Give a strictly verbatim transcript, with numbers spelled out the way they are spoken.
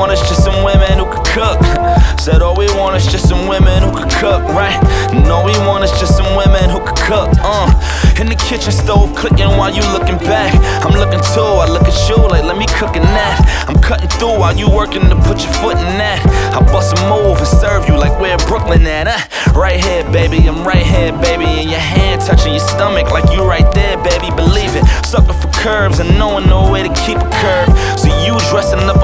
want is just some women who could cook. Said all we want is just some women who could cook, right? And all we want is just some women who could cook, uh In the kitchen stove clicking while you looking back. I'm looking too, I look at you like let me cook in that. I'm cutting through while you working to put your foot in that. I bust a move and serve you like where Brooklyn at, uh Right here, baby, I'm right here, baby. And your hand touching your stomach like you right there, baby, believe it. Sucker for curves and knowing no way to keep a curve. So you dressing up